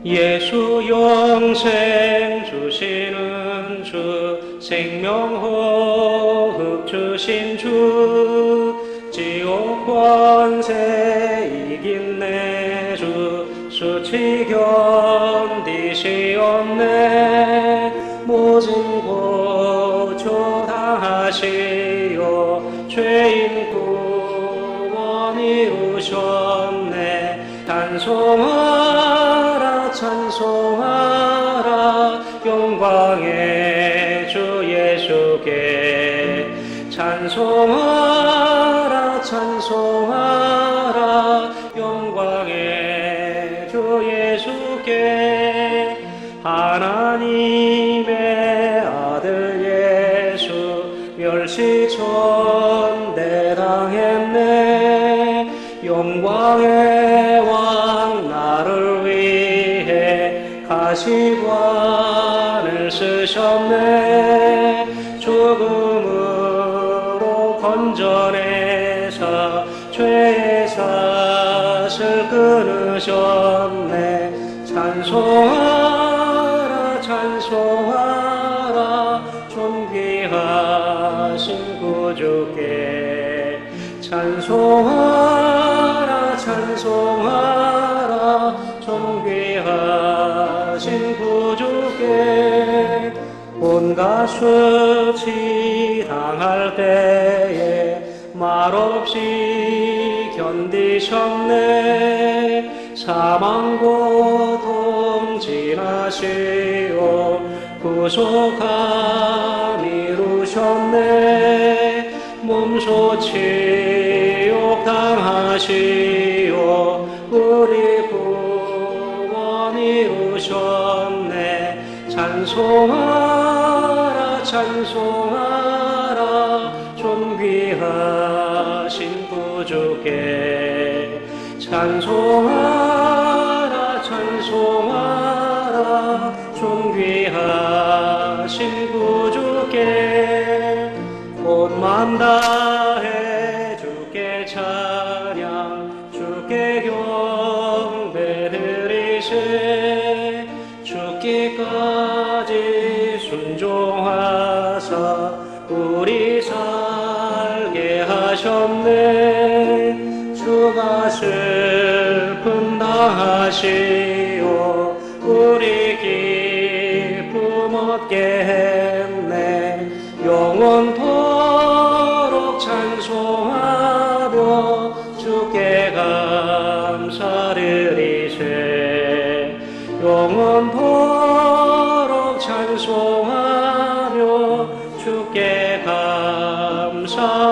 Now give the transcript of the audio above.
예수 영생 주시는 주, 생명 호흡 주신 주, 지옥 권세 이긴 내 주, 수치 견디시옵네. 모진 고초 당하시오, 죄인 구원 이루셨네. 찬송하라 찬송하라 영광의 주 예수께. 찬송하라 찬송하라 영광의 주 예수께. 하나님의 아들 예수 멸시천대당했네. 영광의 왕 나를 위해 가시관을 쓰셨네. 죽음으로 건져내사 죄의 삿을 끊으셨네. 찬송하라 찬송하라 존귀하신 구주께. 찬송하라 찬송하라 존귀하신 구주께. 온갖 수치 당할 때에 말없이 견디셨네. 사망 고통 지나시오, 구속함 이루셨네. 몸소 치욕 당하시오, 우리 구원 이루셨네. 찬송하라 찬송하라 존귀하신 구주께. 찬송하라 찬송하라 존귀하신 구주께. 온맘 다해 주께 찬양, 주께 경배드리세. 죽기까지 순종하사 우리 살게 하셨네. 주가 슬픔 당하시오, 우리 기쁨 얻게 했네. 영원토록 찬송하며 주께 감사드리세. 영원토록 찬송하며 주께 감사